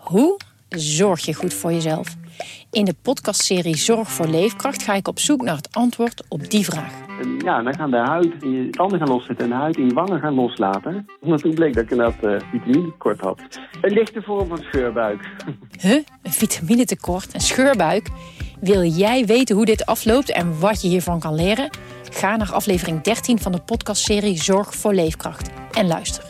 Hoe zorg je goed voor jezelf? In de podcastserie Zorg voor Leefkracht ga ik op zoek naar het antwoord op die vraag. Ja, dan gaan de huid in je tanden gaan loszitten en de huid in je wangen gaan loslaten. Omdat toen bleek dat ik inderdaad vitaminetekort had. Een lichte vorm van scheurbuik. Een vitaminetekort, een scheurbuik? Wil jij weten hoe dit afloopt en wat je hiervan kan leren? Ga naar aflevering 13 van de podcastserie Zorg voor Leefkracht en luister.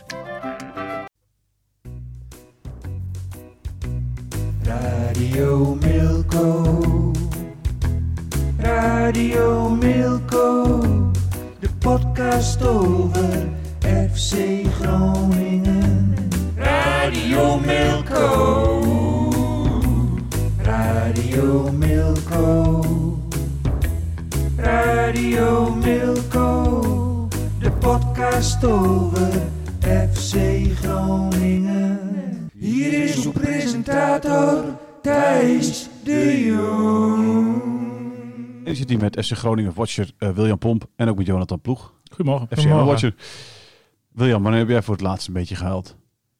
Radio Milko. Radio Milko. De podcast over FC Groningen. Radio Milko. Radio Milko. Radio Milko. De podcast over FC Groningen. Hier is uw presentator Thijs de Jong. Ik zit hier met FC Groningen watcher William Pomp en ook met Jonathan Ploeg. Goedemorgen. FC watcher. William, wanneer heb jij voor het laatst een beetje gehuild?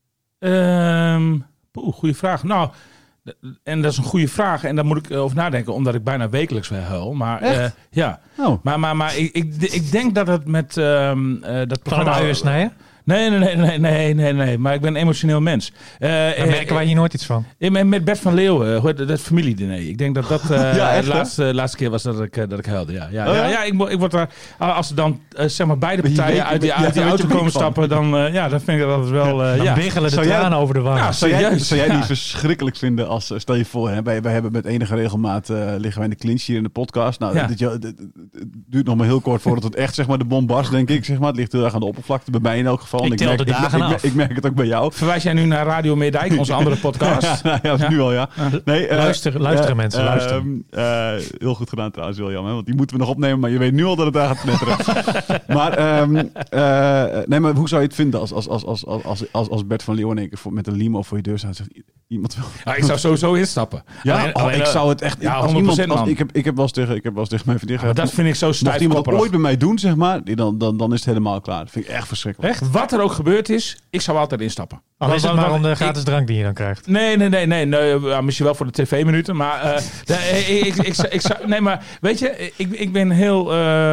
Goeie vraag. Nou, en dat is een goede vraag en daar moet ik over nadenken, omdat ik bijna wekelijks weer huil. Maar ja. Oh. Maar ik denk dat het met dat programma... Van het snijden? Nee. Maar ik ben een emotioneel mens. Merken wij hier nooit iets van? Met Bert van Leeuwen, dat familiediner. Ik denk dat de laatste keer was dat ik huilde. Ja, ik word daar... Als er dan zeg maar beide partijen uit die auto komen stappen, dan vind ik dat altijd wel... dan biggelen de tranen over de wangen. Ja, zou jij niet verschrikkelijk vinden als... Stel je voor, hè, wij hebben met enige regelmaat... liggen wij in de clinch hier in de podcast. Nou, het duurt nog maar heel kort voordat het echt zeg maar de bom barst, denk ik. Zeg maar. Het ligt heel erg aan de oppervlakte, bij mij in elk geval. Ik tel de dagen af. Ik merk het ook bij jou. Verwijs jij nu naar Radio Meerdijk, onze andere podcast? Nu al, ja. Nee, luisteren mensen, luisteren. Heel goed gedaan trouwens, William. Hè? Want die moeten we nog opnemen, maar je weet nu al dat het daar gaat knetteren. maar hoe zou je het vinden als Bert van Leeuwen in één keer met een limo voor je deur staat? Zegt iemand wel... Ja, ik zou sowieso instappen. Ik zou het echt... Ja, 100%. Ik heb wel eens tegen mijn vriendin gezegd... Dat vind ik zo stijf. Mocht iemand dat ooit bij mij doen, zeg maar, dan is het helemaal klaar. Dat vind ik echt verschrikkelijk. Echt? Wat er ook gebeurd is, ik zou altijd instappen. Al is het maar om de gratis drank die je dan krijgt. Nee, misschien wel voor de tv-minuten. Maar ik zou... Nee, maar weet je, ik ben heel...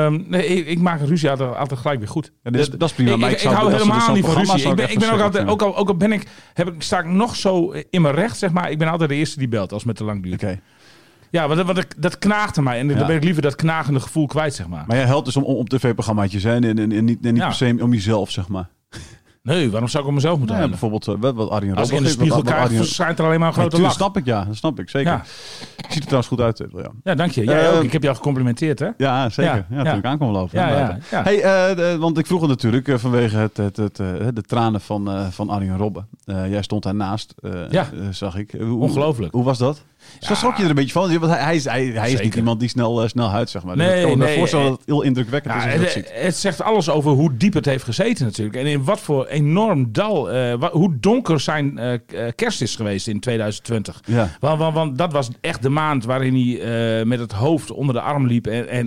ik maak een ruzie altijd gelijk weer goed. Ja, dat is prima. Maar ik hou helemaal niet van ruzie. Ik ben ook altijd... Ook al sta ik nog zo in mijn recht, zeg maar. Ik ben altijd de eerste die belt als het me te lang duurt. Okay. Ja, want dat knaagde mij. En dan ben ik liever dat knagende gevoel kwijt, zeg maar. Maar jij helpt dus om tv-programmaatjes en niet per se om jezelf, zeg maar. Nee, waarom zou ik om mezelf moeten huilen? Bijvoorbeeld wat Arjen Robben... Als ik in de spiegel krijg, verschijnt er alleen maar een grote lach. Dat snap ik, zeker. Ja. Je ziet er trouwens goed uit, William. Ja, dank je. Jij ook. Ik heb jou gecomplimenteerd, hè? Ja, zeker. Ja, toen ik aankwam lopen. Ja. Hey, want ik vroeg het natuurlijk vanwege de tranen van Arjen Robben. Jij stond daarnaast, zag ik. Ongelooflijk. Hoe was dat? Zo schrok je er een beetje van? Want hij is niet iemand die snel huilt, zeg maar. Nee, ik kan me voorstellen dat het heel indrukwekkend is als je dat ziet. Het zegt alles over hoe diep het heeft gezeten natuurlijk. En in wat voor enorm dal, hoe donker zijn kerst is geweest in 2020. Ja. Want dat was echt de maand waarin hij met het hoofd onder de arm liep en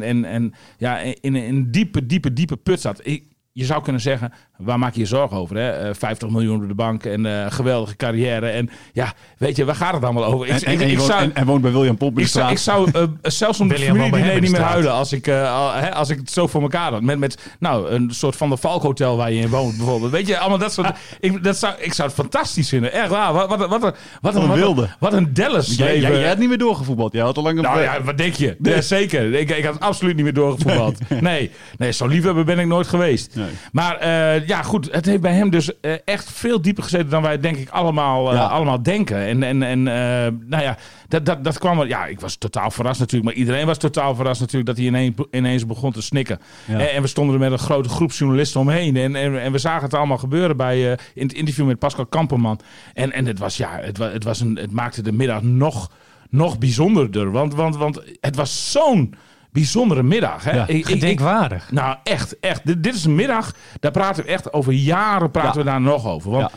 in een diepe put zat. Je zou kunnen zeggen, waar maak je je zorgen over? Hè? 50 miljoen op de bank en geweldige carrière. En ja, weet je, waar gaat het allemaal over? En woont bij William Pomp in de straat. Ik zou zelfs om de familie niet meer huilen als ik het zo voor elkaar had. Met een soort van de Valk Hotel waar je in woont bijvoorbeeld. Weet je, allemaal dat soort... Ik zou het fantastisch vinden. Echt waar. Wat een wilde. Wat een Dallas. Jij had niet meer doorgevoetbald. Jij had al lang... Wat denk je? Nee. Ja, zeker. Ik had absoluut niet meer doorgevoetbald. Nee, zo liefhebber ben ik nooit geweest. Nee. Maar goed, het heeft bij hem dus echt veel dieper gezeten dan wij denk ik allemaal denken. Dat kwam wel. Ja, ik was totaal verrast natuurlijk, maar iedereen was totaal verrast natuurlijk dat hij ineens begon te snikken. Ja. En we stonden er met een grote groep journalisten omheen en we zagen het allemaal gebeuren in het interview met Pascal Kamperman. En het maakte de middag nog bijzonderder, want het was zo'n bijzondere middag. Hè? Ja, gedenkwaardig. Nou, echt. Dit is een middag, daar praten we echt over jaren we daar nog over. Want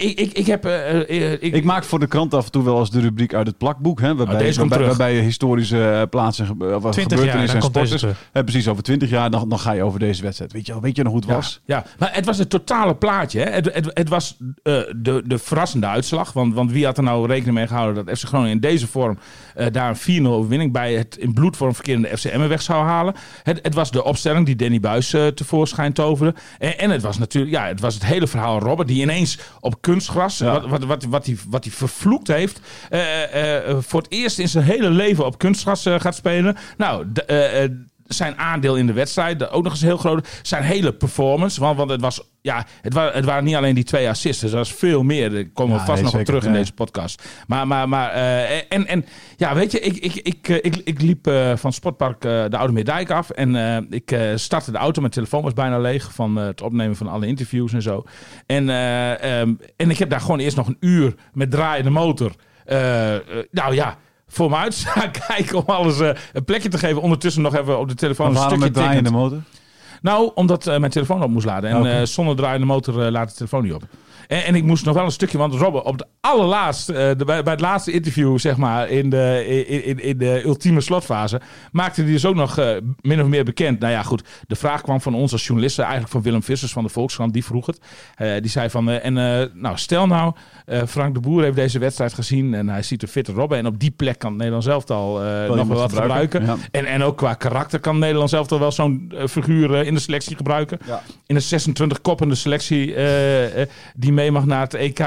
ik maak voor de krant af en toe wel eens de rubriek uit het plakboek. Hè, waarbij historische plaatsen, gebeurtenissen en sporters. Precies, over 20 jaar dan ga je over deze wedstrijd. Weet je nog hoe het was? Ja, maar het was het totale plaatje. Hè? Het was de verrassende uitslag. Want wie had er nou rekening mee gehouden dat FC Groningen in deze vorm daar een 4-0 overwinning bij het in bloedvorm verkerende FC Emmen weg zou halen. Het was de opstelling die Danny Buis tevoorschijn toverde. En het was natuurlijk, het was het hele verhaal Robert die ineens op kunstgras, wat hij vervloekt heeft, voor het eerst in zijn hele leven op kunstgras gaat spelen. Nou, zijn aandeel in de wedstrijd, ook nog eens heel groot. Zijn hele performance, want het waren niet alleen die 2 assists. Er was veel meer. Daar komen we vast nog op terug in deze podcast. Weet je, ik liep van Sportpark de Oude Meerdijk af. En ik startte de auto. Mijn telefoon was bijna leeg van het opnemen van alle interviews en zo. En ik heb daar gewoon eerst nog een uur met draaiende motor. Voor me uit staan kijken om alles een plekje te geven. Ondertussen nog even op de telefoon een stukje met draaiende motor? Nou, omdat mijn telefoon op moest laden. En zonder draaiende motor laat de telefoon niet op. En ik moest nog wel een stukje, want Robben op de allerlaatste, bij het laatste interview, zeg maar, in de ultieme slotfase, maakte hij dus ook nog min of meer bekend. Nou ja, goed, de vraag kwam van ons als journalisten, eigenlijk van Willem Vissers van de Volkskrant, die vroeg het. Die zei van, stel nou, Frank de Boer heeft deze wedstrijd gezien en hij ziet een fitte Robben. En op die plek kan het Nederlands elftal nog wel wat gebruiken. Ja. En ook qua karakter kan het Nederlands elftal wel zo'n figuur in de selectie gebruiken. Ja. In de 26-koppende selectie die mee mag naar het EK.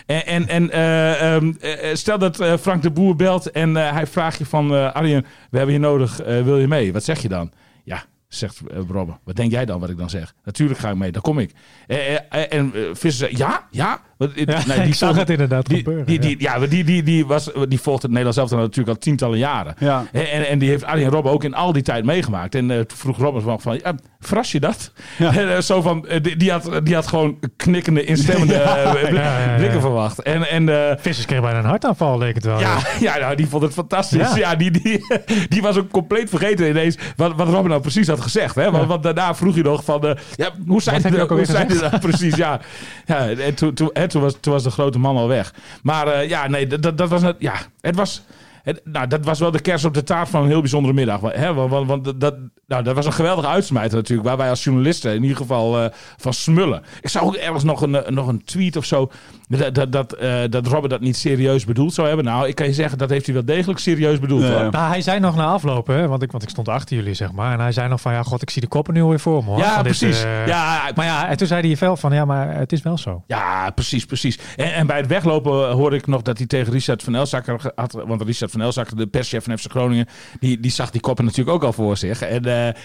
Stel dat Frank de Boer belt en hij vraagt je van Arjen, we hebben je nodig, wil je mee? Wat zeg je dan? Ja, zegt Robben. Wat denk jij dan wat ik dan zeg? Natuurlijk ga ik mee, daar kom ik. En Visser zegt, ja? Ik zag het inderdaad gebeuren. Die volgt het Nederlands elftal natuurlijk al tientallen jaren. Ja. En die heeft Arjen Robben ook in al die tijd meegemaakt. En toen vroeg Robben van, verras je dat? Ja. Zo van, die had gewoon knikkende, instemmende blikken verwacht. Vissers kreeg bijna een hartaanval, leek het wel. Ja, die vond het fantastisch. Ja. Die was ook compleet vergeten ineens wat Robben nou precies had gezegd. Hè? Want daarna vroeg hij nog van, hoe zei hij dat precies? Ja. Toen was de grote man al weg. Maar dat was... het was... dat was wel de kers op de taart van een heel bijzondere middag. Hè? Want dat was een geweldige uitsmijter natuurlijk. Waar wij als journalisten in ieder geval van smullen. Ik zag ook ergens nog een tweet of zo. Dat Robben dat niet serieus bedoeld zou hebben. Nou, ik kan je zeggen, dat heeft hij wel degelijk serieus bedoeld. Nou, hij zei nog na afloop, hè, want ik stond achter jullie, zeg maar. En hij zei nog van, ik zie de koppen nu weer voor me, hoor. Ja, precies. En toen zei hij wel van, maar het is wel zo. Ja, precies. En bij het weglopen hoorde ik nog dat hij tegen Richard van Elzakker had. Want Richard van Elzakker, de perschef van FC Groningen, die zag die koppen natuurlijk ook al voor zich. En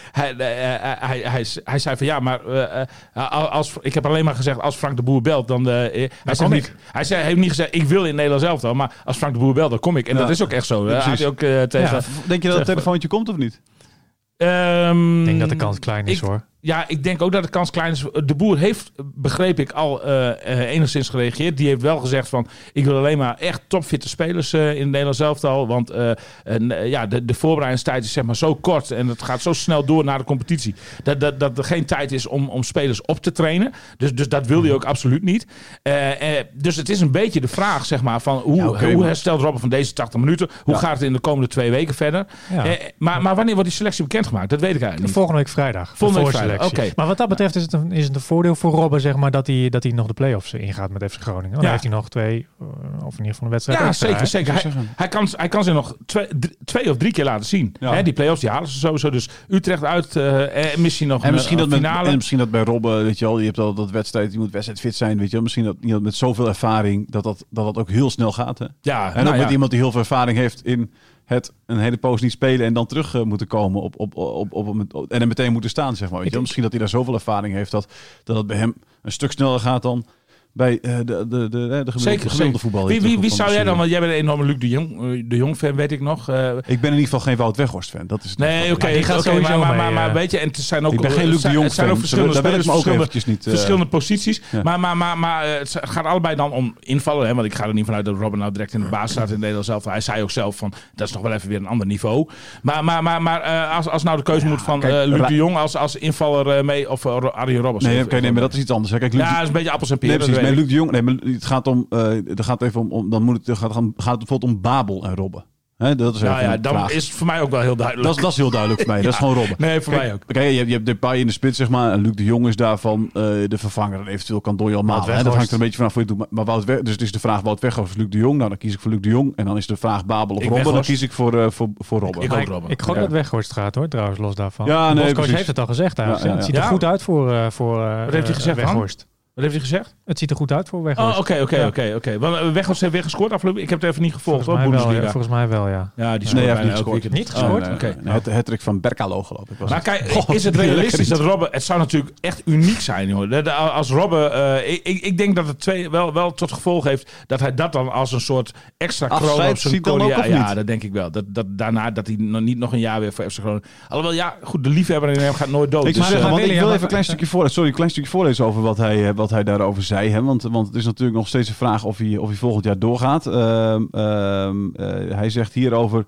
hij zei van, ik heb alleen maar gezegd, als Frank de Boer belt, dan... Hij heeft niet gezegd, ik wil in Nederlands elftal, maar als Frank de Boer belt, dan kom ik. En dat is ook echt zo. Hij ook, denk je dat het telefoontje komt of niet? Ik denk dat de kans klein is, hoor. Ja, ik denk ook dat de kans klein is. De Boer heeft, begreep ik, al enigszins gereageerd. Die heeft wel gezegd van, ik wil alleen maar echt topfitte spelers in het Nederlands elftal. Want de voorbereidingstijd is zeg maar zo kort en het gaat zo snel door naar de competitie. Dat er geen tijd is om spelers op te trainen. Dus dat wil hij ook absoluut niet. Dus het is een beetje de vraag, zeg maar, van hoe herstelt Robben van deze 80 minuten? Hoe gaat het in de komende 2 weken verder? Ja. Maar wanneer wordt die selectie bekendgemaakt? Dat weet ik eigenlijk niet. Volgende week vrijdag. Okay. Maar wat dat betreft is het een voordeel voor Robben, zeg maar, dat hij nog de play-offs ingaat met FC Groningen. Dan heeft hij nog 2, of in ieder geval een wedstrijd. Ja, extra, zeker. Hij kan ze nog 2 of 3 keer laten zien. Ja. Hè, die play-offs, die halen ze sowieso. Dus Utrecht uit, misschien nog een finale. En misschien dat bij Robben, weet je wel, je hebt al dat wedstrijd, je moet wedstrijdfit zijn, weet je wel. Misschien dat met zoveel ervaring dat ook heel snel gaat. Hè? Ja, en ook met iemand die heel veel ervaring heeft in het een hele poos niet spelen en dan terug moeten komen en er meteen moeten staan, zeg maar. Weet je? Misschien dat hij daar zoveel ervaring heeft dat het bij hem een stuk sneller gaat dan bij de gemiddelde voetbal. Wie zou jij dan, want jij bent een enorme Luc de Jong fan, weet ik nog. Ik ben in ieder geval geen Wout Weghorst fan. Dat is het. Nee, maar weet je, en het zijn ook... Ik ben geen Luc de Jong fan. Verschillende posities. Ja. Maar het gaat allebei dan om invallen. Hè, want ik ga er niet vanuit dat Robben nou direct in de baas staat in Nederland zelf. Hij zei ook zelf van, dat is nog wel even weer een ander niveau. Maar als nou de keuze moet van Luc de Jong als invaller mee of Arjen Robben. Nee, maar dat is iets anders. Hè. Kijk, dat is een beetje appels en peren. Nee, precies. Luc de Jong, maar het gaat om, gaat het bijvoorbeeld om Babel en Robben. He, dat is dan is het voor mij ook wel heel duidelijk. Dat is heel duidelijk voor mij. Dat is gewoon Robben. Nee, voor mij ook. Kijk, je hebt Depay in de spits, zeg maar. En Luc de Jong is daarvan de vervanger. En eventueel kan Doyle al malen. Dat hangt er een beetje vanaf voor je doet. Maar dus het is de vraag Wout Weghorst of Luc de Jong. Nou, dan kies ik voor Luc de Jong. En dan is de vraag Babel of Robben. Dan kies ik voor Robben. Ik gok dat Weghorst gaat, hoor. Trouwens, los daarvan. Ja, nee, Boscoach heeft het al gezegd eigenlijk. Het ziet er goed uit voor Wat heeft hij gezegd, Weghorst. Wat heeft hij gezegd? Het ziet er goed uit voor Weghorst. Oké. Want Weghorst heeft weer gescoord afgelopen. Ik heb het even niet gevolgd. Volgens mij wel, ja. Ja, die scoort bijna elke week. Niet gescoord? Het hattrick van Berkalo, geloof ik. Maar kijk, is het realistisch dat Robben... Het zou natuurlijk echt uniek zijn, joh. Als Robben... Ik denk dat het wel tot gevolg heeft dat hij dat dan als een soort extra kroon op zijn carrière... Ja, dat denk ik wel. Daarna dat hij niet nog een jaar weer voor FC Groningen... Alhoewel, ja, goed, de liefhebber in hem gaat nooit dood. Ik wil even een klein stukje voorlezen over wat hij daarover zei. Hè? Want het is natuurlijk nog steeds een vraag of hij volgend jaar doorgaat. Hij zegt hierover...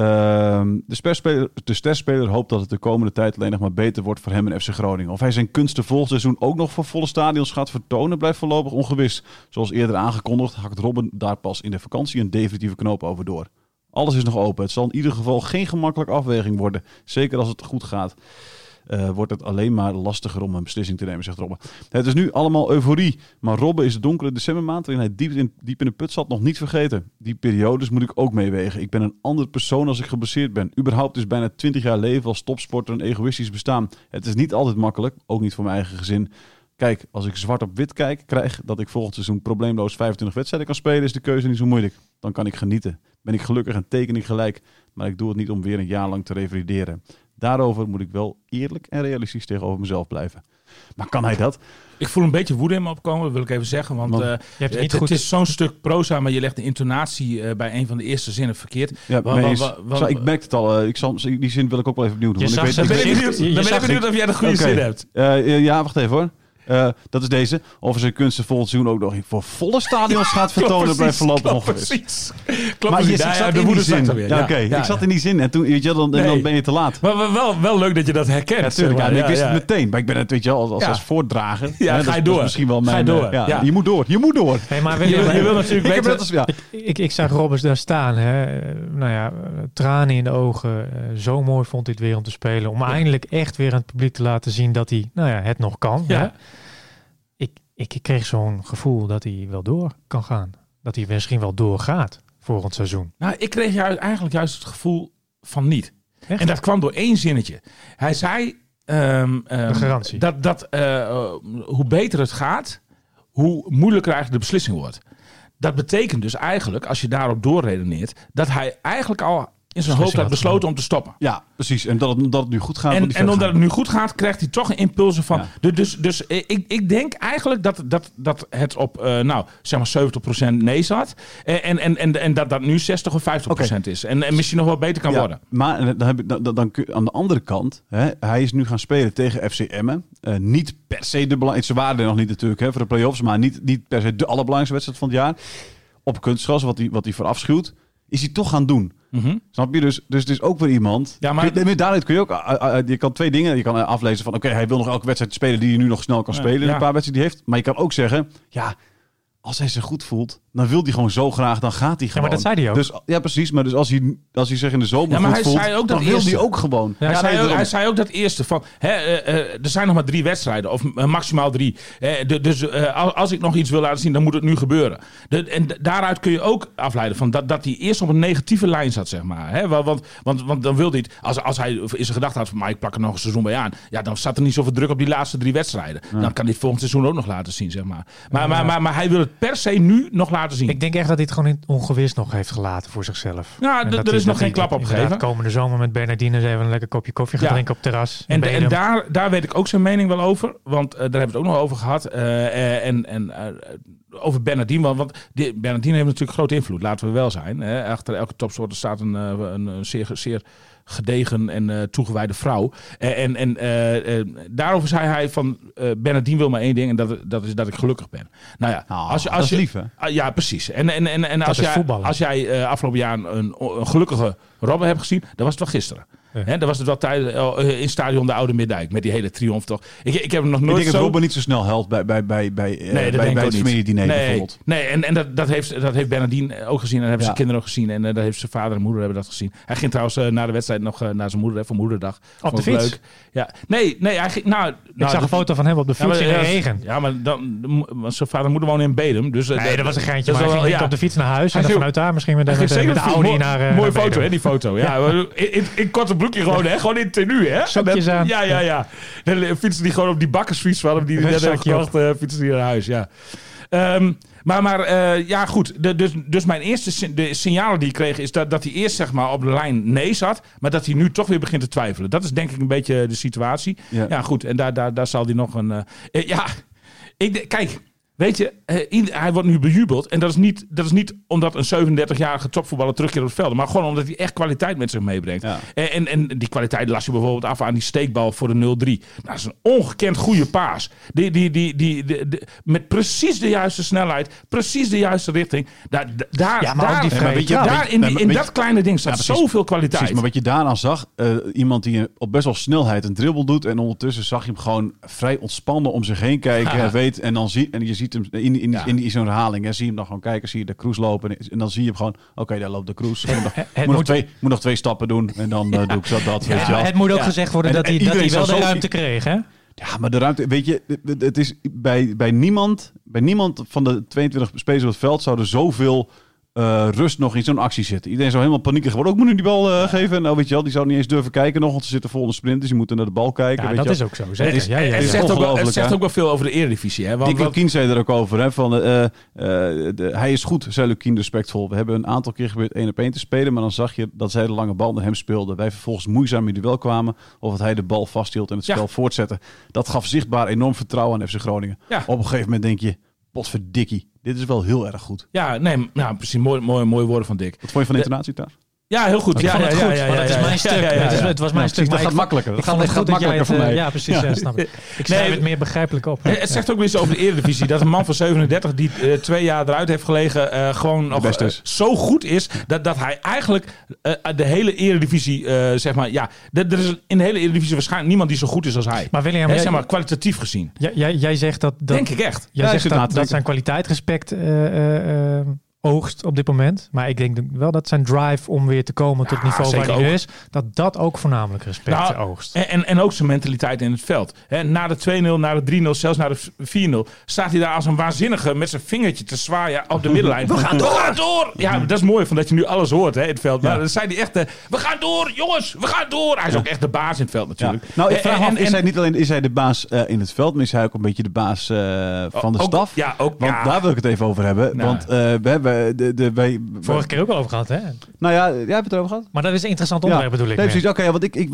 De sterspeler hoopt dat het de komende tijd alleen nog maar beter wordt voor hem en FC Groningen. Of hij zijn kunsten volgend seizoen ook nog voor volle stadions gaat vertonen, blijft voorlopig ongewis. Zoals eerder aangekondigd, hakt Robben daar pas in de vakantie een definitieve knoop over door. Alles is nog open. Het zal in ieder geval geen gemakkelijke afweging worden. Zeker als het goed gaat. Wordt het alleen maar lastiger om een beslissing te nemen, zegt Robben. Het is nu allemaal euforie, maar Robben is de donkere decembermaand waarin hij diep in de put zat nog niet vergeten. Die periodes moet ik ook meewegen. Ik ben een andere persoon als ik geblesseerd ben. Überhaupt is bijna 20 jaar leven als topsporter een egoïstisch bestaan. Het is niet altijd makkelijk, ook niet voor mijn eigen gezin. Kijk, als ik zwart op wit krijg dat ik volgend seizoen probleemloos 25 wedstrijden kan spelen, is de keuze niet zo moeilijk. Dan kan ik genieten. Ben ik gelukkig en teken ik gelijk, maar ik doe het niet om weer een jaar lang te revalideren. Daarover moet ik wel eerlijk en realistisch tegenover mezelf blijven. Maar kan hij dat? Ik voel een beetje woede in me opkomen, dat wil ik even zeggen. Want het is zo'n stuk proza, maar je legt de intonatie bij een van de eerste zinnen verkeerd. Ja, ik merk het al. Die zin wil ik ook wel even opnieuw doen. Dan ben ik benieuwd of jij de goede zin hebt. Ja, wacht even hoor. Dat is deze. Of er zijn kunsten volgend seizoen ook nog voor volle stadions gaat vertonen, blijft voorlopig ongewis. Precies. Maar ik zat in die zin. Ik zat in die zin en toen, weet je, dan ben je te laat. Maar wel leuk dat je dat herkent. Natuurlijk. Ik wist het meteen. Maar ik ben het, weet je wel, als voortdrager. Ja, ga je door. Misschien wel mijn. Je moet door. Je moet door. Hey, maar je wil natuurlijk weten. Ik zag Robbers daar staan. Hè. Nou ja, tranen in de ogen. Zo mooi vond hij het weer om te spelen. Om eindelijk echt weer aan het publiek te laten zien dat hij, het nog kan. Ja. Hè. Ik kreeg zo'n gevoel dat hij wel door kan gaan. Dat hij misschien wel doorgaat volgend seizoen. Nou, ik kreeg eigenlijk juist het gevoel van niet. Echt? En dat kwam door één zinnetje. Hij zei... de garantie. Dat hoe beter het gaat, hoe moeilijker eigenlijk de beslissing wordt. Dat betekent dus eigenlijk, als je daarop doorredeneert, dat hij eigenlijk al in zijn hoofd had besloten om te stoppen. Ja, precies. En dat het nu goed gaat. En omdat het nu goed gaat, krijgt hij toch een impulsen van... Ja. Dus ik denk eigenlijk dat het op zeg maar 70% nee zat. En dat nu 60 of 50% is. En misschien nog wel beter kan worden. Maar dan aan de andere kant... hij is nu gaan spelen tegen FC Emmen. Niet per se de belangrijkste... Ze waren er nog niet natuurlijk voor de play-offs. Maar niet per se de allerbelangrijkste wedstrijd van het jaar. Op kunstgras, wat hij voor afschuwt. Is hij toch gaan doen. Mm-hmm. Snap je? Dus het is ook weer iemand... Ja, maar daaruit kun je ook... Je kan twee dingen... Je kan aflezen van... Oké, hij wil nog elke wedstrijd spelen die hij nu nog snel kan spelen. In een paar wedstrijden die hij heeft. Maar je kan ook zeggen... Ja, als hij zich goed voelt... Dan wil hij gewoon zo graag... Dan gaat hij gewoon. Ja, maar dat zei hij ook. Dus, ja, precies. Maar dus als hij zich in de zomer goed voelt... Zei ook dan wil hij ook gewoon. Ja, hij zei ook dat eerste van... er zijn nog maar 3 wedstrijden. Of maximaal 3. Dus als ik nog iets wil laten zien... Dan moet het nu gebeuren. En daaruit kun je ook afleiden... van dat hij eerst op een negatieve lijn zat, zeg maar. Hè? Want dan wilde hij het... Als hij in zijn gedachte had van... Maar ik plak er nog een seizoen bij aan. Ja, dan zat er niet zoveel druk op die laatste 3 wedstrijden. Ja. Dan kan hij het volgend seizoen ook nog laten zien, zeg maar. Maar hij wil het per se nu nog laten zien. Ik denk echt dat hij het gewoon ongewist nog heeft gelaten voor zichzelf. Ja, er is nog geen klap op gegeven. Komende zomer met Bernardine eens even een lekker kopje koffie gaan drinken op terras. En daar weet ik ook zijn mening wel over. Want daar hebben we het ook nog over gehad. Over Bernardine. Want Bernardine heeft natuurlijk grote invloed. Laten we wel zijn. Hè. Achter elke topsoort staat een zeer gedegen en toegewijde vrouw. En daarover zei hij van Bernardine wil maar één ding en dat is dat ik gelukkig ben. Nou ja, als dat is lief, hè? Ja, precies. En als jij afgelopen jaar een gelukkige Robben hebt gezien, dan was het wel gisteren. Ja. Hè, dat was het wel in Stadion de Oude Middijk met die hele triomf toch. Ik heb hem nog nooit. Ik denk dat Robben niet zo snel helpt bij het familiediner bijvoorbeeld. Nee, en dat heeft Bernardine ook gezien en dat hebben zijn kinderen ook gezien en dat heeft zijn vader en moeder hebben dat gezien. Hij ging trouwens na de wedstrijd nog naar zijn moeder voor moederdag. Op de fiets? Leuk. Ja. Nee, hij ging. Ik zag een foto van hem op de fiets in de regen. Ja, maar zijn vader en moeder wonen in Bedum, dus nee, dat was een geintje. Maar hij ging op de fiets naar huis en vanuit daar misschien met de Audi naar. Mooie foto, hè, die foto. Ja, in korte broekje gewoon, hè, gewoon in tenue, hè. Sokjes aan. Ja. Dan fietsen die gewoon op die bakkersfiets van hem die net hebben gekocht, fietsen die naar huis, ja. Maar goed. Dus mijn eerste de signalen die ik kreeg is dat hij eerst zeg maar op de lijn nee zat, maar dat hij nu toch weer begint te twijfelen. Dat is denk ik een beetje de situatie. Ja goed. En daar zal hij nog een. Kijk. Weet je, hij wordt nu bejubeld. En dat is niet omdat een 37-jarige topvoetballer terugkeert op het veld. Maar gewoon omdat hij echt kwaliteit met zich meebrengt. Ja. En die kwaliteit las je bijvoorbeeld af aan die steekbal voor de 0-3. Nou, dat is een ongekend goede paas. Met precies de juiste snelheid. Precies de juiste richting. In dat kleine ding staat zoveel kwaliteit. Precies, maar wat je daaraan zag. Iemand die op best wel snelheid een dribbel doet. En ondertussen zag je hem gewoon vrij ontspannen om zich heen kijken. Weet, en je ziet hem in zo'n herhaling. Zie je hem dan gewoon kijken. Zie je de Kroes lopen. En dan zie je hem gewoon. Oké, daar loopt de Kroes. Moet nog 2 stappen doen. En dan doe ik zo dat. Weet je wel. Het moet ook gezegd worden dat hij wel de ruimte kreeg. Hè? Ja, maar de ruimte. Weet je, het is bij niemand van de 22 spelers op het veld zouden zoveel rust nog in zo'n actie zitten. Iedereen zou helemaal paniekerig worden. Ook moet nu die bal geven. Nou, weet je wel, die zou niet eens durven kijken nog, want ze zitten vol in de sprint, dus die moeten naar de bal kijken. Ja, weet dat je is ook zo. Zeker. Het zegt ook wel veel over de Eredivisie. Hè? Dick Lukien zei er ook over. Hè, van, hij is goed, zei Lukien respectvol. We hebben een aantal keer geprobeerd 1-op-1 te spelen, maar dan zag je dat zij de lange bal naar hem speelden. Wij vervolgens moeizaam in duel kwamen, of dat hij de bal vasthield en het spel voortzette. Dat gaf zichtbaar enorm vertrouwen aan FC Groningen. Ja. Op een gegeven moment denk je, potverdikkie. Dit is wel heel erg goed. Ja, nee, nou, precies. Mooi woorden van Dick. Wat vond je van de intonatie daar? Ja, heel goed. Ja, het is mijn stuk. Het was mijn stuk. Dat gaat makkelijker. Het gaat makkelijker voor mij. Ja, precies. Ja, snap ik. Ik schrijf het meer begrijpelijk op. Het zegt ook weer iets over de Eredivisie. Dat een man van 37 die 2 jaar eruit heeft gelegen gewoon nog zo goed is dat hij eigenlijk de hele Eredivisie zeg maar er is in de hele Eredivisie waarschijnlijk niemand die zo goed is als hij. Maar William, zeg maar kwalitatief gezien. Jij zegt dat denk ik echt. Jij zegt dat zijn kwaliteit respect oogst op dit moment. Maar ik denk wel dat zijn drive om weer te komen tot het niveau waar hij nu is, dat ook voornamelijk respect oogst. En ook zijn mentaliteit in het veld. Na de 2-0, na de 3-0, zelfs na de 4-0, staat hij daar als een waanzinnige met zijn vingertje te zwaaien op de middenlijn. We gaan door! Ja, dat is mooi, van dat je nu alles hoort in het veld. Maar dan zei hij echt, we gaan door, jongens, we gaan door! Hij is ook echt de baas in het veld natuurlijk. Ja. Nou, ik vraag af, is hij niet alleen de baas in het veld, maar is hij ook een beetje de baas van de staf? Ja, ook. Want daar wil ik het even over hebben. Nou. Want we hebben vorige keer ook al over gehad, hè? Nou ja, jij hebt het erover gehad? Maar dat is een interessant onderwerp, bedoel ik. Nee, precies. Oké,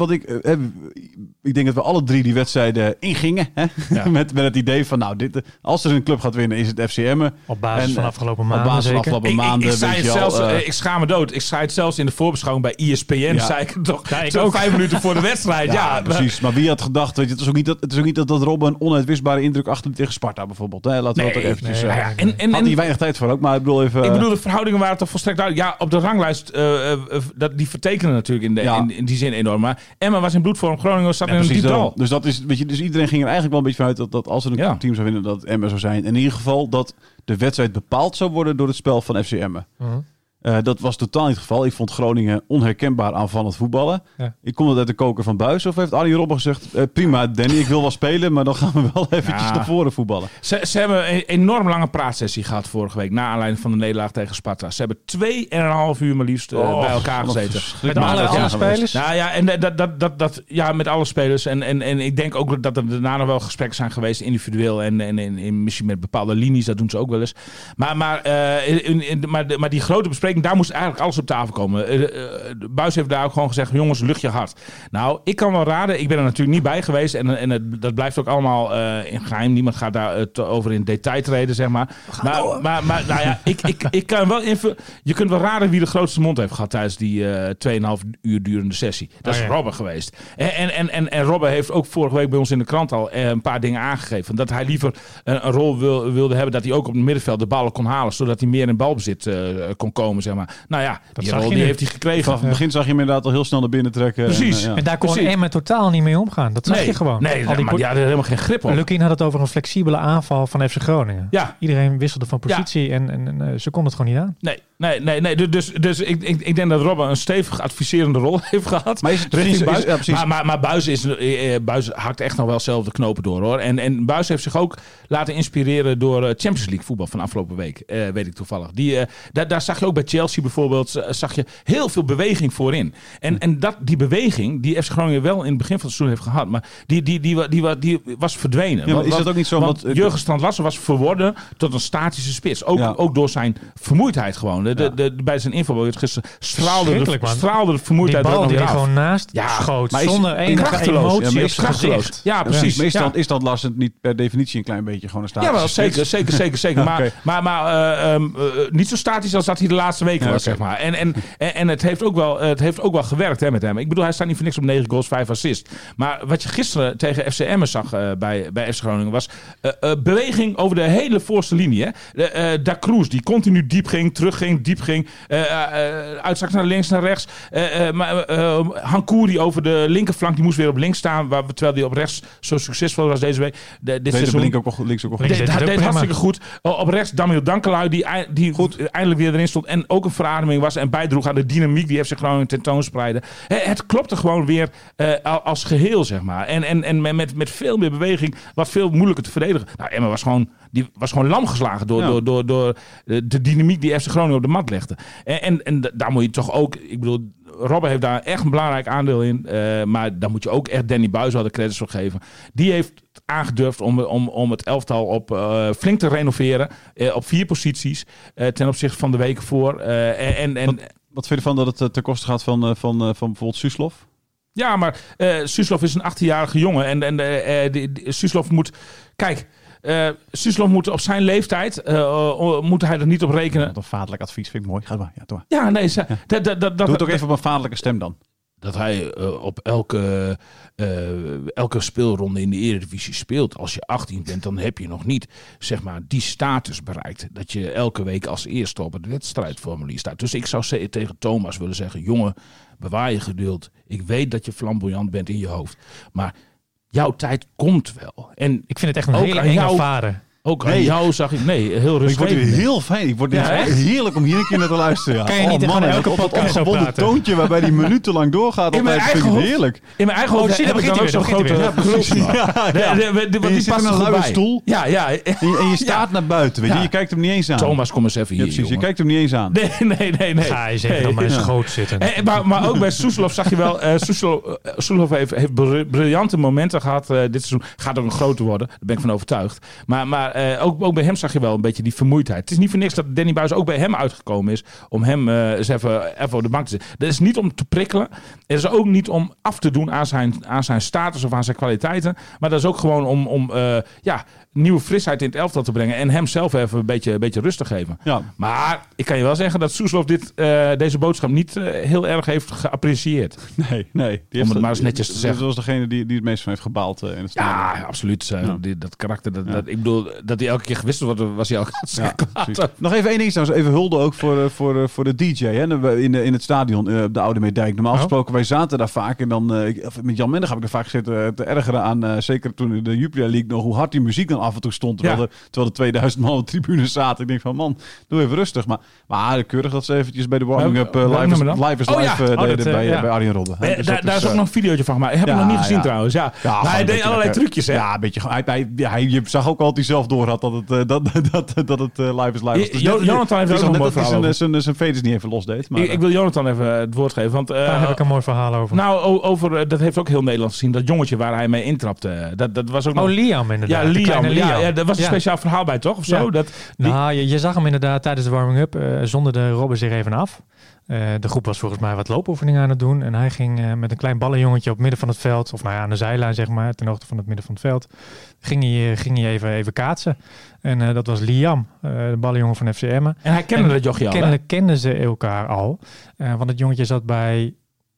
ik denk dat we alle 3 die wedstrijden ingingen. Hè? Ja. met het idee van, nou, als er een club gaat winnen, is het FCM. Op basis van afgelopen maanden. Ik zei het zelfs, ik schaam me dood. Ik zei het zelfs in de voorbeschouwing bij ESPN. Zei ik het toch zo 5 minuten voor de wedstrijd. Ja, precies. Maar wie had gedacht, weet je, het is ook niet dat Robben een onuitwisbare indruk achterliet tegen Sparta bijvoorbeeld. Hè? Laten we dat ook eventjes zeggen. Had hij weinig tijd voor ook, maar ik bedoel even... Ik bedoel, de verhoudingen waren toch volstrekt duidelijk. Ja, op de ranglijst, die vertekenen natuurlijk in die zin enorm. Maar Emma was in bloedvorm, Groningen zat in een diep dal. Dus dat is, weet je, dus iedereen ging er eigenlijk wel een beetje vanuit dat als er een team zou winnen, dat Emma zou zijn. En in ieder geval dat de wedstrijd bepaald zou worden door het spel van FC Emmen. Dat was totaal niet het geval. Ik vond Groningen onherkenbaar aanvallend voetballen. Ja. Ik kom dat uit de koker van Buijs. Of heeft Arjen Robben gezegd... prima Danny, ik wil wel spelen... maar dan gaan we wel eventjes naar voren voetballen. Ze hebben een enorm lange praatsessie gehad vorige week... na aanleiding van de nederlaag tegen Sparta. Ze hebben 2,5 uur maar liefst bij elkaar gezeten. Met alle spelers? Nou ja, en met alle spelers. En ik denk ook dat er daarna nog wel gesprekken zijn geweest... individueel en misschien met bepaalde linies. Dat doen ze ook wel eens. Maar die grote bespreking... daar moest eigenlijk alles op tafel komen. Buijs heeft daar ook gewoon gezegd... jongens, lucht je hart. Nou, ik kan wel raden... ik ben er natuurlijk niet bij geweest... en dat blijft ook allemaal in geheim. Niemand gaat daar over in detail treden, zeg maar. Maar nou ja, ik kan wel invullen... je kunt wel raden wie de grootste mond heeft gehad... tijdens die 2,5 uur durende sessie. Dat is Robben geweest. En Robben heeft ook vorige week bij ons in de krant al... een paar dingen aangegeven. Dat hij liever een rol wilde hebben... dat hij ook op het middenveld de ballen kon halen... zodat hij meer in balbezit kon komen, zeg maar. Nou ja, die rol die heeft hij gekregen. Vanaf het begin zag je hem inderdaad al heel snel naar binnen trekken. Precies. En daar kon Emmen totaal niet mee omgaan. Dat zag je gewoon. Nee, maar die hadden helemaal geen grip op. Lukien had het over een flexibele aanval van FC Groningen. Ja. Iedereen wisselde van positie en ze kon het gewoon niet aan. Nee. Dus ik denk dat Robben een stevig adviserende rol heeft gehad. Maar is het precies? Maar Buijs hakt echt nog wel zelf de knopen door, hoor. En Buijs heeft zich ook laten inspireren door Champions League voetbal van afgelopen week. Weet ik toevallig. Daar zag je ook bij Chelsea bijvoorbeeld, zag je heel veel beweging voorin. En die beweging, die FC Groningen wel in het begin van het seizoen heeft gehad, maar die was verdwenen. Ja, maar is dat ook niet zo? Want Jurgen Strand-Larsen was verworden tot een statische spits. Ook door zijn vermoeidheid gewoon. Bij zijn inval gisteren straalde de vermoeidheid. Die bal die gewoon naast schoot. Maar zonder enige emotie. Is krachteloos. Ja, precies. Meestal is dat Larsen niet per definitie een klein beetje gewoon een statische zeker. Okay. Maar niet zo statisch als dat hij de laatste weken was, zeg maar. En het heeft ook wel gewerkt met hem. Ik bedoel, hij staat niet voor niks op 9 goals, 5 assists. Maar wat je gisteren tegen FC Emmen zag bij FC Groningen was beweging over de hele voorste linie. Da Cruz, die continu diep ging, terugging, diep ging. Uitzak naar links, naar rechts. Hankouri over de linkerflank, die moest weer op links staan. Terwijl hij op rechts zo succesvol was deze week. Dit seizoen. Links ook goed. Deed hartstikke goed. Op rechts Damiel Dankelui, die goed eindelijk weer erin stond. En ook een verademing was en bijdroeg aan de dynamiek die FC Groningen tentoonspreidde. Het klopte gewoon weer als geheel, zeg maar. En met veel meer beweging, wat veel moeilijker te verdedigen. Nou, Emma was gewoon lam geslagen door de dynamiek die FC Groningen op de mat legde. En daar moet je toch ook... Ik bedoel, Robben heeft daar echt een belangrijk aandeel in. Maar daar moet je ook echt Danny Buijs wel de credits voor geven. Die heeft aangedurfd om het elftal flink te renoveren. Op 4 posities. Ten opzichte van de weken voor. Wat vind je ervan dat het ten koste gaat van bijvoorbeeld Suslov? Ja, maar Suslov is een 18-jarige jongen. En Suslov moet... Kijk... Suslov moet op zijn leeftijd moet hij er niet op rekenen. Wat een vaderlijk advies, vind ik mooi. Ga maar. Ja, doe maar. Ja, nee. Doe het ook even op een vaderlijke stem dan. Dat hij op elke speelronde in de Eredivisie speelt. Als je 18 bent, dan heb je nog niet, zeg maar, die status bereikt. Dat je elke week als eerste op het wedstrijdformulier staat. Dus ik zou tegen Thomas willen zeggen... jongen, bewaar je geduld. Ik weet dat je flamboyant bent in je hoofd. Maar... jouw tijd komt wel. En ik vind het echt een hele enge vader. Ook aan jou zag ik, heel rustig. Ik word hier heel fijn. Ik word heerlijk om hier een keer naar te luisteren. Ja. Kan je niet gewoon elke podcast zo praten? Toontje waarbij die minutenlang doorgaat. In mijn eigen hoofd. Heerlijk. In mijn eigen hoofd heb ik dan ook zo'n grote krulsnap. Die past in een luie stoel. Ja. En je staat naar buiten. Weet je? Je kijkt hem niet eens aan. Thomas, kom eens even hier. Precies, je kijkt hem niet eens aan. Nee. Ga eens even op mijn schoot zitten. Maar ook bij Suslov zag je wel. Suslov heeft briljante momenten gehad dit seizoen. Gaat ook een groter worden. Daar ben ik van overtuigd. Maar ook bij hem zag je wel een beetje die vermoeidheid. Het is niet voor niks dat Danny Buijs ook bij hem uitgekomen is. Om hem eens even op de bank te zetten. Dat is niet om te prikkelen. Het is ook niet om af te doen aan zijn status of aan zijn kwaliteiten. Maar dat is ook gewoon om nieuwe frisheid in het elftal te brengen. En hem zelf even een beetje rust te geven. Ja. Maar ik kan je wel zeggen dat Suslov deze boodschap niet heel erg heeft geapprecieerd. Nee. Om het maar eens netjes te zeggen. Dat was degene die het meest van heeft gebaald in het stadion. Ja, absoluut. Dat karakter. Ik bedoel, dat hij elke keer gewisseld wordt, was hij ook kwaad. Nog even één ding trouwens. Even hulde ook voor de DJ hè, in het stadion op de Oude Meerdijk. Normaal gesproken, wij zaten daar vaak. En dan met Jan Mendig heb ik er vaak gezeten te ergeren aan. Zeker toen in de Jupiler League nog hoe hard die muziek dan af en toe stond. Terwijl er 2000 man op de tribune zaten. Ik denk van man, doe even rustig. Maar keurig dat ze eventjes bij de warming-up live is live deden bij Arjen Robben. Daar is ook nog een videootje van gemaakt. Heb ik nog niet gezien trouwens. Ja. Maar hij deed allerlei trucjes. Hè? Ja, een beetje. Je zag ook al dat hij zelf door had dat het live is live. Dus Jonathan heeft ook nog een mooi verhaal over. Zijn veters niet even los deed. Maar, ik wil Jonathan even het woord geven. Want, daar heb ik een mooi verhaal over. Nou, dat heeft ook heel Nederland gezien. Dat jongetje waar hij mee intrapte. Dat was ook nog... Liam inderdaad. Ja, Liam. Ja, daar was een speciaal verhaal bij, toch? Of zo? Ja. Je zag hem inderdaad tijdens de warming-up. Zonderde Robben zich even af. De groep was volgens mij wat loopoefeningen aan het doen. En hij ging met een klein ballenjongetje op het midden van het veld. Of aan de zijlijn, zeg maar. Ten hoogte van het midden van het veld. Ging hij even kaatsen. En dat was Liam, de ballenjongen van FC Emmen. En hij kende dat jochie al. Kennelijk kenden ze elkaar al. Want het jongetje zat bij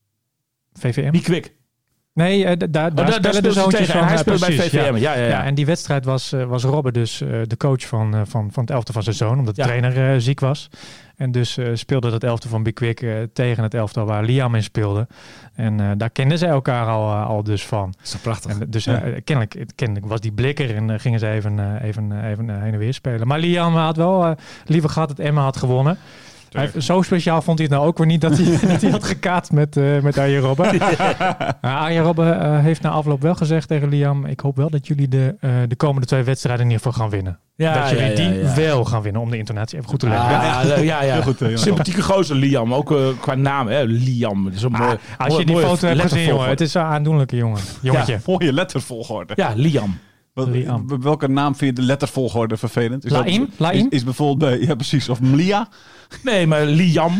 VVM. Die Kwik. Nee, daar spelen de zoontjes van. Hij speelde bij VVM. Ja. En die wedstrijd was Robben dus de coach van het elftal van zijn zoon. Omdat de trainer ziek was. En dus speelde dat elftal van Big Quick tegen het elftal waar Liam in speelde. En daar kenden ze elkaar al dus van. Dat is toch prachtig. En dus kennelijk was die blikker en gingen ze even heen en weer spelen. Maar Liam had wel liever gehad dat Emma had gewonnen. Zo speciaal vond hij het nou ook weer niet dat hij had gekaat met Arjen Robben. Arjen Robben heeft na afloop wel gezegd tegen Liam: ik hoop wel dat jullie de komende 2 wedstrijden in ieder geval gaan winnen. Dat jullie die wel gaan winnen, om de intonatie even goed te leggen. Ja. Goed, sympathieke gozer Liam, ook qua naam. Hè? Liam. Is mooi, als je die foto hebt gezien, jongen, het is een aandoenlijke jongetje. Ja, mooie lettervolgorde. Ja, Liam. Welke naam vind je de lettervolgorde vervelend? Laim? Is bijvoorbeeld ja precies. Of Mlia? Nee, maar Liam.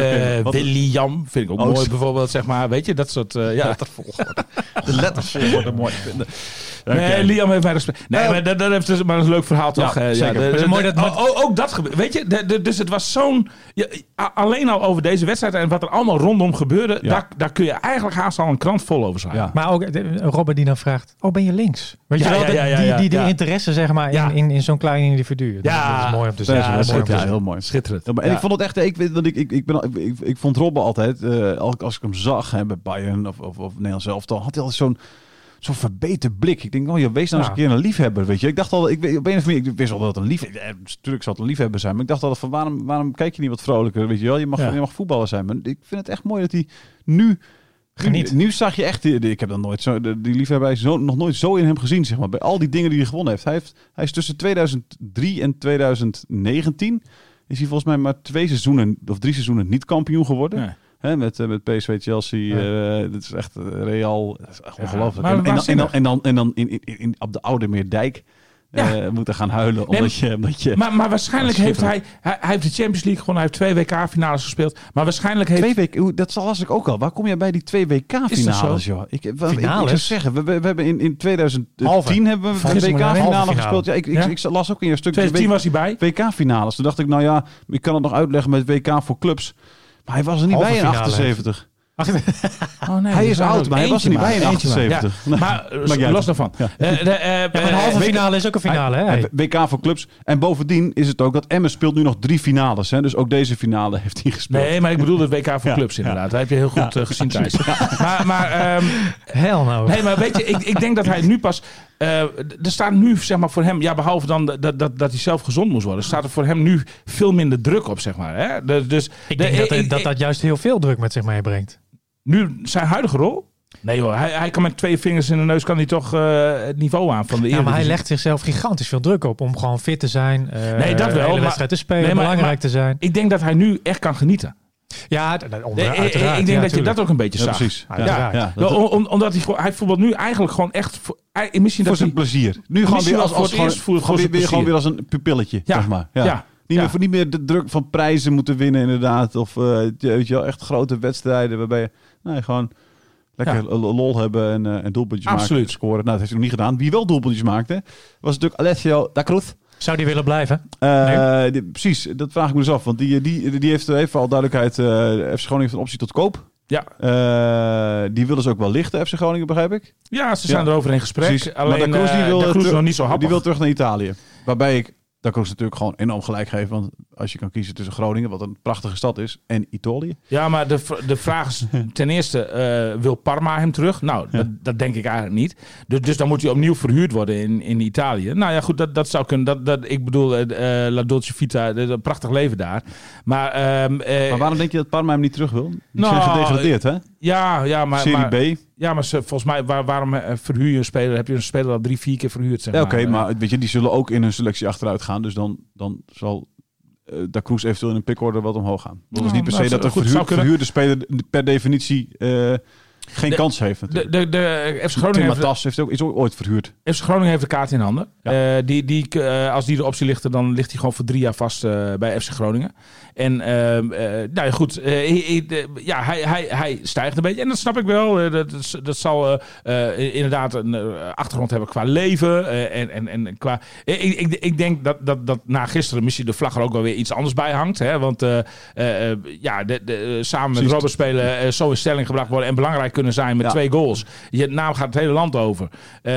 William vind ik ook mooi bijvoorbeeld, zeg maar. Weet je, dat soort... lettervolgorde. De lettervolgorde mooi vinden. Nee, Liam heeft mij respect. Nee, maar dat heeft dus maar een leuk verhaal toch? Ook dat gebeurt. Weet je, dus het was zo'n... alleen al over deze wedstrijd en wat er allemaal rondom gebeurde, daar kun je eigenlijk haast al een krant vol over schrijven. Ja. Maar ook Robben die dan vraagt, ben je links? Weet je wel, die interesse zeg maar in zo'n klein individu. Dat is mooi om te zien. Ja, heel mooi. Schitterend. En ik vond het echt... Ik vond Robben altijd, als ik hem zag bij Bayern of Nederlands elftal, had hij altijd zo'n verbeterd blik. Ik denk, wees nou eens een keer een liefhebber, weet je. Ik dacht al, op een of andere manier, ik wist al dat het een liefhebber... Natuurlijk zal het een liefhebber zijn, maar ik dacht al van waarom kijk je niet wat vrolijker, weet je wel. Je mag voetballer zijn, maar ik vind het echt mooi dat hij nu... Geniet. Nu zag je echt, ik heb dan nooit zo, die liefhebber nog nooit zo in hem gezien, zeg maar. Bij al die dingen die hij gewonnen heeft. Hij is tussen 2003 en 2019... is hij volgens mij maar 2 seizoenen of 3 seizoenen niet kampioen geworden. Ja. Hè, met PSV, Chelsea. Dat is echt Real. Dat is echt ongelooflijk. En dan op de Oude Meerdijk moeten gaan huilen. Omdat je maar waarschijnlijk heeft hij heeft de Champions League gewonnen. Hij heeft 2 WK-finales gespeeld. Maar waarschijnlijk heeft... Dat las ik ook al. Waar kom jij bij die 2 WK-finales, joh? Ik zou zeggen, we hebben in 2010 hebben we een WK-finale gespeeld. Ja, ik las ook in je stuk. 2010 was hij bij. WK-finales. Toen dacht ik, ik kan het nog uitleggen met WK voor clubs. Maar hij was er niet bij in 78. Hij is oud, maar hij was er niet bij in 78. Ja. Maar los daarvan. Een halve finale is ook een finale. Hè? WK voor clubs. En bovendien is het ook dat Emmen speelt nu nog 3 finales. Hè? Dus ook deze finale heeft hij gespeeld. Nee, maar ik bedoel het WK voor clubs inderdaad. Dat heb je heel goed gezien, Thijs. Hell no. Nee, maar weet je, ik denk dat hij nu pas... er staat nu, zeg maar, voor hem... Ja, behalve dan dat hij zelf gezond moest worden... staat er voor hem nu veel minder druk op, zeg maar. Hè? Dus, ik denk dat juist heel veel druk met zich meebrengt. Nu, zijn huidige rol? Nee hoor, hij kan met 2 vingers in de neus kan hij toch het niveau aan van de Eredivisie. Maar hij legt zichzelf gigantisch veel druk op om gewoon fit te zijn. Dat wel. Hele wedstrijd te spelen, belangrijk te zijn. Ik denk dat hij nu echt kan genieten. Ja, uiteraard. Ik denk dat je dat ook een beetje zag. Precies. Omdat hij voetbalt nu eigenlijk gewoon echt... Voor zijn plezier. Nu gewoon weer als een pupilletje, zeg maar. Ja. Niet meer de druk van prijzen moeten winnen inderdaad. Of weet je wel, echt grote wedstrijden waarbij je gewoon lekker lol hebben en doelpuntjes maken, scoren. Nou, dat heeft hij nog niet gedaan. Wie wel doelpuntjes maakte, was natuurlijk Alessio da Cruz. Zou die willen blijven? Precies, dat vraag ik me dus af. Want die heeft even al duidelijkheid. FC Groningen heeft een optie tot koop. Ja. Die willen ze ook wel lichten, FC Groningen, begrijp ik? Ja, ze zijn erover in gesprek. Precies. Alleen maar Da Cruz nog niet zo happig. Die wil terug naar Italië. Waarbij ik Da Cruz natuurlijk gewoon enorm gelijk geef. Want als je kan kiezen tussen Groningen, wat een prachtige stad is, en Italië. Ja, maar de vraag is ten eerste, wil Parma hem terug? Nou, dat denk ik eigenlijk niet. Dus dan moet hij opnieuw verhuurd worden in Italië. Nou ja, goed, dat zou kunnen. Ik bedoel, La Dolce Vita, een prachtig leven daar. Maar waarom denk je dat Parma hem niet terug wil? Die zijn gedegradeerd, hè? Ja, maar... Serie B. Ja, maar volgens mij, waarom verhuur je een speler? Heb je een speler al 3-4 keer verhuurd? Zeg Oké, maar weet je, die zullen ook in hun selectie achteruit gaan. Dus dan zal Da Cruz eventueel in een pickorde wat omhoog gaan. Dat is niet per se dat een verhuurde speler per definitie geen kans heeft natuurlijk. De FC Groningen is ook ooit verhuurd. FC Groningen heeft de kaart in handen. Ja. Als die de optie ligt, dan ligt hij gewoon voor 3 jaar vast bij FC Groningen. En nou ja, goed. Hij stijgt een beetje. En dat snap ik wel. Dat zal inderdaad een achtergrond hebben qua leven. En qua... Ik denk dat na gisteren misschien de vlag er ook wel weer iets anders bij hangt. Hè? Want samen met Robert spelen zo in stelling gebracht worden en belangrijk kunnen zijn met 2 goals. Je naam gaat het hele land over.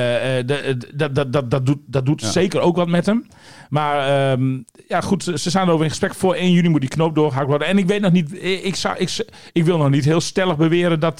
Dat doet zeker ook wat met hem. Maar goed, ze zijn erover in gesprek. Voor 1 juni moet die knoop doorgehakt worden. En ik weet nog niet, ik wil nog niet heel stellig beweren dat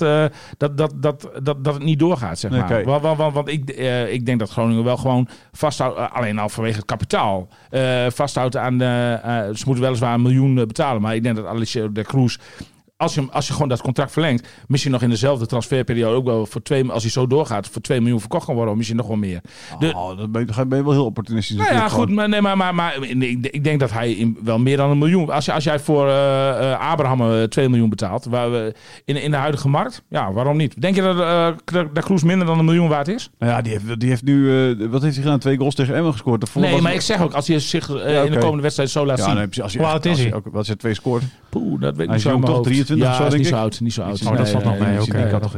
het niet doorgaat, zeg maar. Okay. Want ik denk dat Groningen wel gewoon vasthoudt, alleen al vanwege het kapitaal, vasthoudt aan ze moeten weliswaar 1 miljoen betalen, maar ik denk dat Alessio Da Cruz, als je gewoon dat contract verlengt, misschien nog in dezelfde transferperiode ook wel voor 2, als hij zo doorgaat, voor 2 miljoen verkocht kan worden, of misschien nog wel meer. Dan ben je wel heel opportunistisch. Nou ja, goed, maar ik denk dat hij wel meer dan 1 miljoen. Als jij voor Abraham 2 miljoen betaalt, waar we in de huidige markt, ja, waarom niet? Denk je dat Da Cruz minder dan 1 miljoen waard is? Nou ja, die heeft nu, wat heeft hij gedaan? 2 goals tegen Emmen gescoord. Maar ik zeg ook, als hij zich in de komende wedstrijd zo laat zien. Nee, hoe oud is hij? Als hij 2 scoort. Poeh, dat weet ik niet zo. Hij is jong, toch? 23 of zo, denk ik. Niet zo oud. Dat valt nog mee.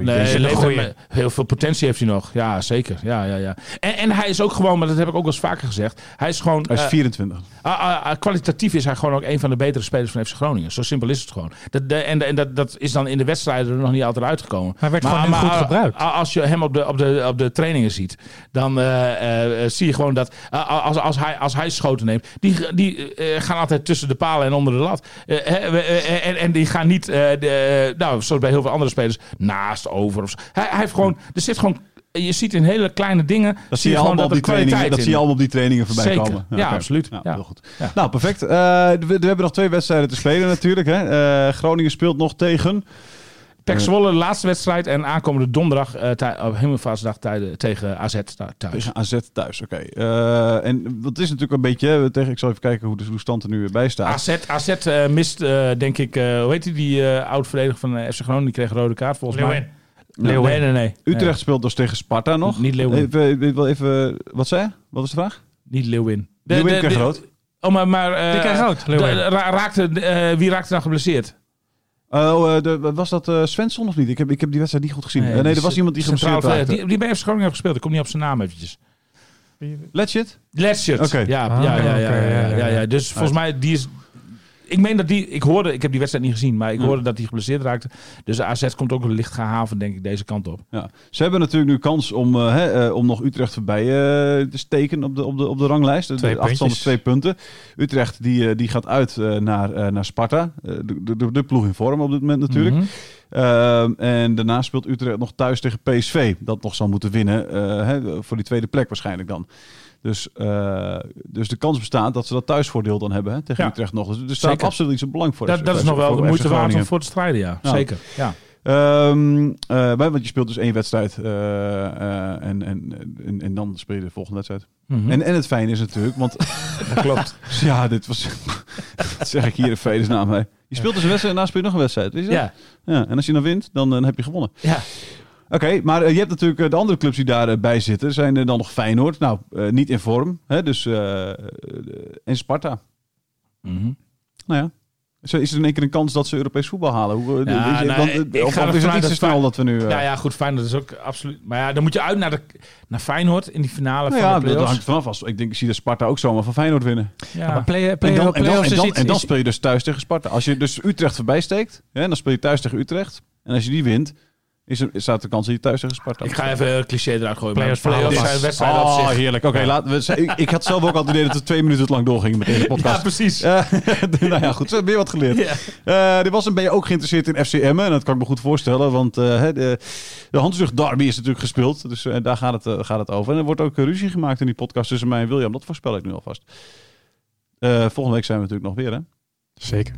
Heel veel potentie heeft hij nog. Ja, zeker. Ja. En hij is ook gewoon, maar dat heb ik ook wel eens vaker gezegd. Hij is 24. Kwalitatief is hij gewoon ook een van de betere spelers van FC Groningen. Zo simpel is het gewoon. Dat is dan in de wedstrijden er nog niet altijd uitgekomen. Hij werd gewoon goed gebruikt. Als je hem op de trainingen ziet, dan zie je gewoon dat als hij schoten neemt, die gaan altijd tussen de palen en onder de lat. En die gaan niet, zoals bij heel veel andere spelers, naast, over. Of zo. Hij heeft gewoon, er zit gewoon, je ziet in hele kleine dingen, dat zie je allemaal op die trainingen. Dat zie je allemaal op die trainingen voorbij komen. Ja, okay. Absoluut. Ja, heel goed. Ja. Nou, perfect. We hebben nog 2 wedstrijden te spelen natuurlijk. Hè. Groningen speelt nog tegen PEC Zwolle, de laatste wedstrijd. En aankomende donderdag op Hemelvaartsdag tegen AZ thuis. Tegen AZ thuis, oké. En wat is natuurlijk een beetje ik zal even kijken hoe de stand er nu bij staat. AZ mist, denk ik, hoe heet die oud-verdediger van FC Groningen? Die kreeg een rode kaart volgens mij. Leeuwin. Nee. Utrecht speelt dus tegen Sparta nog. Niet Leeuwin. Even, wat zei je? Wat is de vraag? Niet Leeuwin. Leeuwin kreeg rood. Maar die kreeg rood. Wie raakte dan geblesseerd? Was dat Svensson of niet? Ik heb die wedstrijd niet goed gezien. Nee, er was iemand die geblesseerd raakte. Die bij FC Groningen heeft gespeeld. Ik kom niet op zijn naam eventjes. Letchert? Okay. Ja. Dus volgens mij, die is... Ik meen dat ik heb die wedstrijd niet gezien, maar ik hoorde dat hij geblesseerd raakte. Dus AZ komt ook licht gehavend, denk ik, deze kant op. Ja. Ze hebben natuurlijk nu kans om nog Utrecht voorbij te steken op de ranglijst. De achterstand is 2 punten. Utrecht die gaat uit naar Sparta. De ploeg in vorm op dit moment natuurlijk. Mm-hmm. En daarna speelt Utrecht nog thuis tegen PSV. Dat nog zal moeten winnen voor die tweede plek waarschijnlijk dan. Dus de kans bestaat dat ze dat thuisvoordeel dan hebben tegen Utrecht nog. Dus er staat absoluut iets op belang voor. Dat is nog wel de moeite waard om voor te strijden, ja. Zeker. Ja. Want je speelt dus 1 wedstrijd en dan speel je de volgende wedstrijd. Mm-hmm. En het fijne is natuurlijk, want dat klopt. Ja, dit was dat zeg ik hier in vredesnaam. Je speelt dus een wedstrijd en daarna speel je nog een wedstrijd. Weet je dat? Ja. En als je dan wint, dan heb je gewonnen. Ja. Oké, maar je hebt natuurlijk de andere clubs die daarbij zitten. Zijn er dan nog Feyenoord? Nou, niet in vorm. Hè? Dus, en Sparta. Mm-hmm. Nou ja. Is er in één keer een kans dat ze Europees voetbal halen? Of is het niet zo snel dat we nu... Ja, goed, Feyenoord is ook absoluut... Maar ja, dan moet je uit naar Feyenoord in die finale van de play-offs. dat hangt vanaf. Ik zie de Sparta ook zomaar van Feyenoord winnen. Ja, maar en dan speel je dus thuis tegen Sparta. Als je dus Utrecht voorbij steekt, dan speel je thuis tegen Utrecht. En als je die wint, staat de kans dat je thuis tegen Sparta. Ik ga even een cliché eruit gooien. Play-offs zijn wedstrijden op zich. Heerlijk. Oké, ik had zelf ook al het idee dat we 2 minuten lang doorgingen met deze podcast. Ja, precies. Nou ja, goed. Zo heb je wat geleerd. Yeah. Ben je ook geïnteresseerd in FC Emmen? En dat kan ik me goed voorstellen, want de Handsrug Derby is natuurlijk gespeeld. Dus daar gaat het over. En er wordt ook ruzie gemaakt in die podcast tussen mij en William. Dat voorspel ik nu alvast. Volgende week zijn we natuurlijk nog weer, hè? Zeker.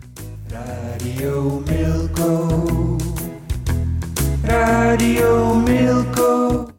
Radio Milko. Radio Milko.